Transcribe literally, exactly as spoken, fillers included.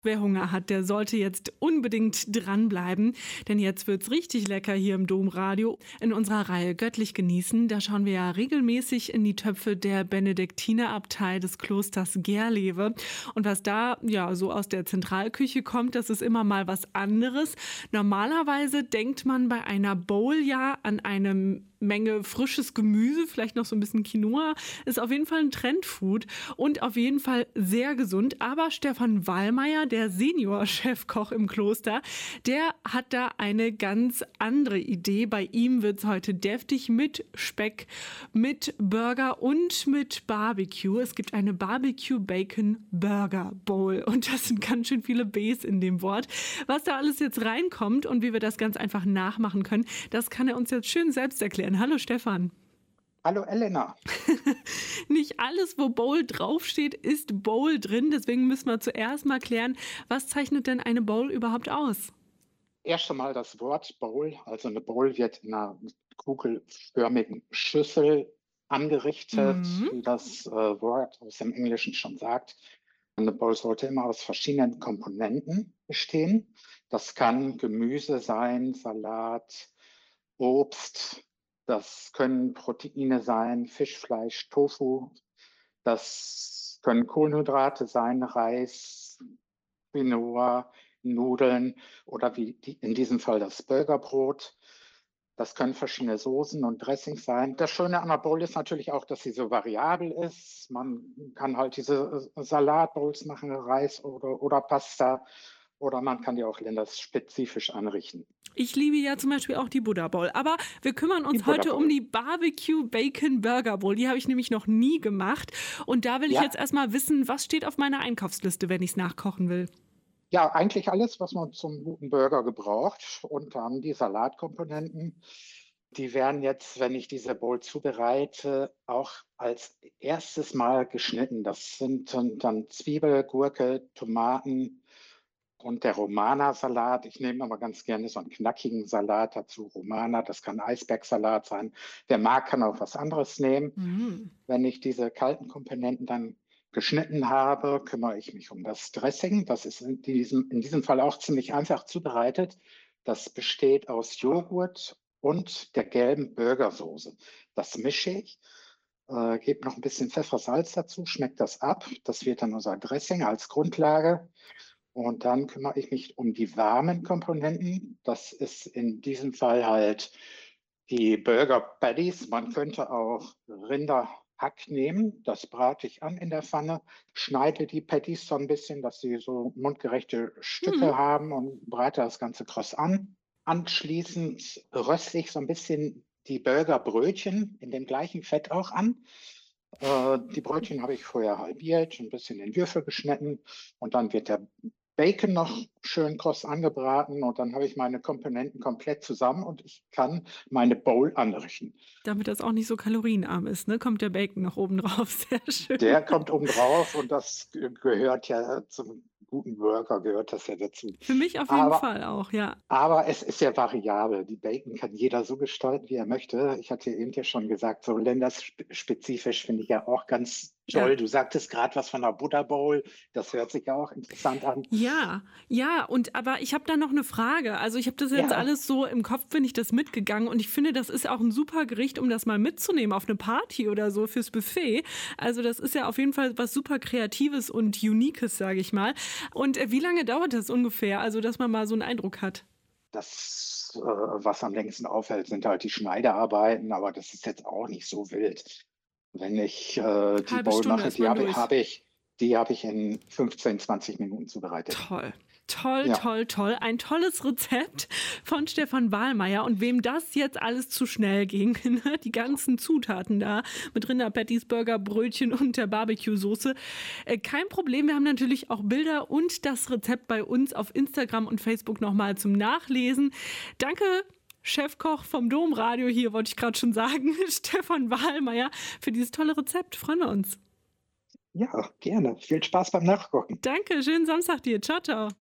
Wer Hunger hat, der sollte jetzt unbedingt dranbleiben, denn jetzt wird's richtig lecker hier im Domradio. In unserer Reihe Göttlich genießen, da schauen wir ja regelmäßig in die Töpfe der Benediktinerabtei des Klosters Gerlewe. Und was da ja so aus der Zentralküche kommt, das ist immer mal was anderes. Normalerweise denkt man bei einer Bowl ja an eine Menge frisches Gemüse, vielleicht noch so ein bisschen Quinoa. Ist auf jeden Fall ein Trendfood und auf jeden Fall sehr gesund. Aber Stefan Wallmeier, der Senior-Chefkoch im Kloster, der hat da eine ganz andere Idee. Bei ihm wird es heute deftig mit Speck, mit Burger und mit Barbecue. Es gibt eine Barbecue-Bacon-Burger-Bowl und das sind ganz schön viele Bs in dem Wort. Was da alles jetzt reinkommt und wie wir das ganz einfach nachmachen können, das kann er uns jetzt schön selbst erklären. Hallo Stefan. Hallo Elena. Nicht alles, wo Bowl draufsteht, ist Bowl drin. Deswegen müssen wir zuerst mal klären, was zeichnet denn eine Bowl überhaupt aus? Erst einmal das Wort Bowl. Also eine Bowl wird in einer kugelförmigen Schüssel angerichtet, Mhm. wie das äh, Wort aus dem Englischen schon sagt. Eine Bowl sollte immer aus verschiedenen Komponenten bestehen. Das kann Gemüse sein, Salat, Obst. Das können Proteine sein, Fisch, Fleisch, Tofu. Das können Kohlenhydrate sein, Reis, Quinoa, Nudeln oder wie die, in diesem Fall das Burgerbrot. Das können verschiedene Soßen und Dressings sein. Das Schöne an der Bowl ist natürlich auch, dass sie so variabel ist. Man kann halt diese äh, Salatbowls machen, Reis oder, oder Pasta. Oder man kann die auch länderspezifisch anrichten. Ich liebe ja zum Beispiel auch die Buddha Bowl. Aber wir kümmern Die uns Butter heute um Bowl. die Barbecue Bacon Burger Bowl. Die habe ich nämlich noch nie gemacht. Und da will ich jetzt Ja, erstmal wissen, was steht auf meiner Einkaufsliste, wenn ich es nachkochen will. ja, eigentlich alles, was man zum guten Burger gebraucht. Und dann die Salatkomponenten. Die werden jetzt, wenn ich diese Bowl zubereite, auch als erstes Mal geschnitten. Das sind dann, dann Zwiebel, Gurke, Tomaten und der Romana-Salat. Ich nehme aber ganz gerne so einen knackigen Salat dazu. Romana, das kann Eisbergsalat sein. Wer mag, kann auch was anderes nehmen. Mhm. Wenn ich diese kalten Komponenten dann geschnitten habe, kümmere ich mich um das Dressing. Das ist in diesem, in diesem Fall auch ziemlich einfach zubereitet. Das besteht aus Joghurt und der gelben Burgersoße. Das mische ich, äh, gebe noch ein bisschen Pfeffer, Salz dazu, schmeckt das ab. Das wird dann unser Dressing als Grundlage. Und dann kümmere ich mich um die warmen Komponenten. Das ist in diesem Fall halt die Burger Patties. Man könnte auch Rinderhack nehmen. Das brate ich an in der Pfanne, schneide die Patties so ein bisschen, dass sie so mundgerechte Mhm. Stücke haben und breite das Ganze kross an. Anschließend röste ich so ein bisschen die Burgerbrötchen in dem gleichen Fett auch an. Äh, die Brötchen habe ich vorher halbiert, ein bisschen in Würfel geschnitten und dann wird der Bacon noch schön kross angebraten und dann habe ich meine Komponenten komplett zusammen und ich kann meine Bowl anrichten. Damit das auch nicht so kalorienarm ist, ne? Kommt der Bacon noch oben drauf. Sehr schön. Der kommt oben drauf und das ge- gehört ja zum guten Burger, gehört das ja dazu. Für mich auf jeden Aber Fall auch, ja. Aber es ist ja variabel. Die Bacon kann jeder so gestalten, wie er möchte. Ich hatte eben ja schon gesagt, so länderspezifisch finde ich ja auch ganz Ja. toll. Du sagtest gerade was von der Buddha Bowl. Das hört sich ja auch interessant an. Ja, ja, und aber ich habe da noch eine Frage. Also, ich habe das jetzt Ja, alles so im Kopf bin ich das mitgegangen und ich finde, das ist auch ein super Gericht, um das mal mitzunehmen auf eine Party oder so fürs Buffet. Also, das ist ja auf jeden Fall was super Kreatives und Uniques, sage ich mal. Und, äh, wie lange dauert das ungefähr? Also, dass man mal so einen Eindruck hat. das, äh, was am längsten auffällt, sind halt die Schneidearbeiten, aber das ist jetzt auch nicht so wild. Wenn ich äh, die Halbe Bowl Stunde mache, ist die man habe durch. habe ich, die habe ich in fünfzehn, zwanzig Minuten zubereitet. Toll. Toll, Ja. toll, toll. Ein tolles Rezept von Stefan Wahlmeier. Und wem das jetzt alles zu schnell ging, ne, die ganzen Zutaten da mit Rinderpatties, Burger, Brötchen und der Barbecue-Soße, äh, kein Problem. Wir haben natürlich auch Bilder und das Rezept bei uns auf Instagram und Facebook nochmal zum Nachlesen. Danke. Chefkoch vom Domradio hier, wollte ich gerade schon sagen, Stefan Wahlmeier, für dieses tolle Rezept. Freuen wir uns. Ja, gerne. Viel Spaß beim Nachkochen. Danke, schönen Samstag dir. Ciao, ciao.